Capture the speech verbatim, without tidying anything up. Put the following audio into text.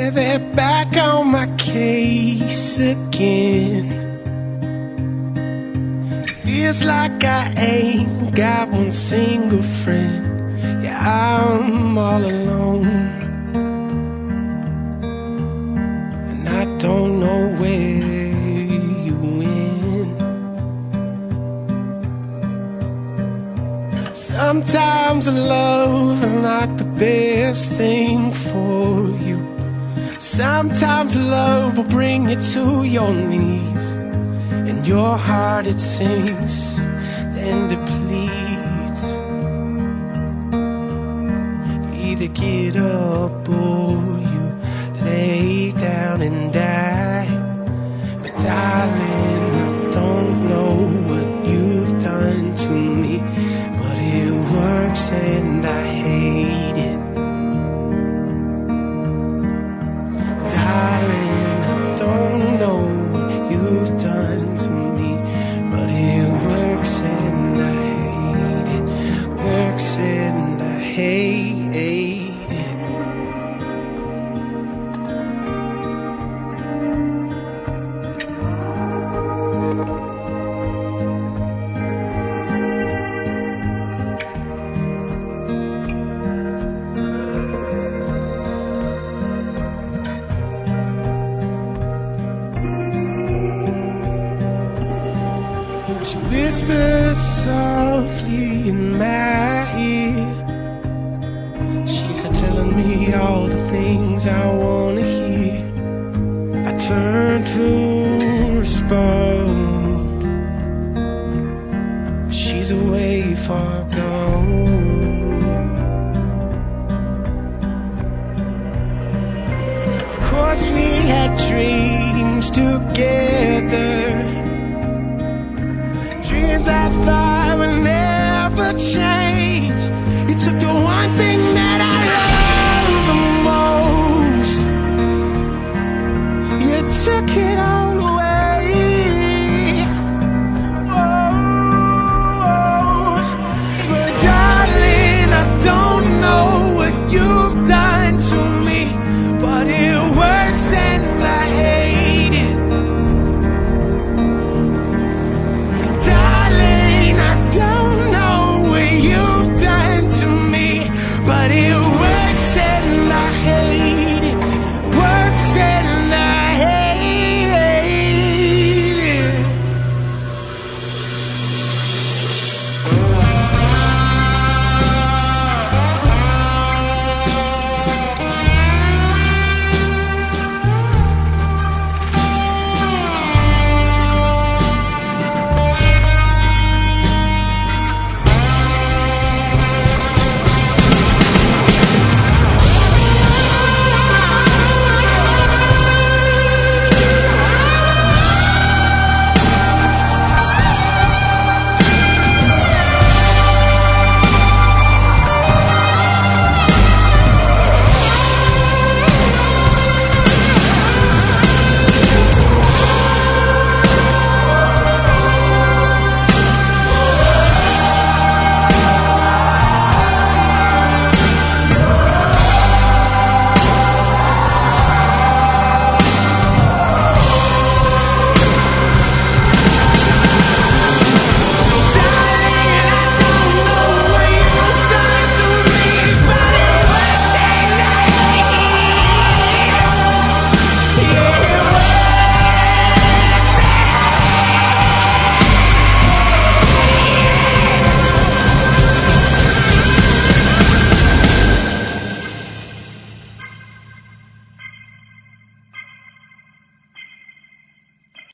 they're back on my case again. Feels like I ain't got one single friend. Yeah, I'm all alone, and I don't know where you went. Sometimes love is not the best thing for you. Sometimes love will bring you to your knees. In your heart it sinks, then depletes. Either get up or you lay down and die. But darling, I don't know what you've done to me, but it works and I hate it. Darling, I don't know what you've done to me, but it works and I hate it. Works and I hate it. She whispers softly in my ear. She's a telling me all the things I wanna hear. I turn to respond, but she's away far gone. Of course we had dreams together, dreams I thought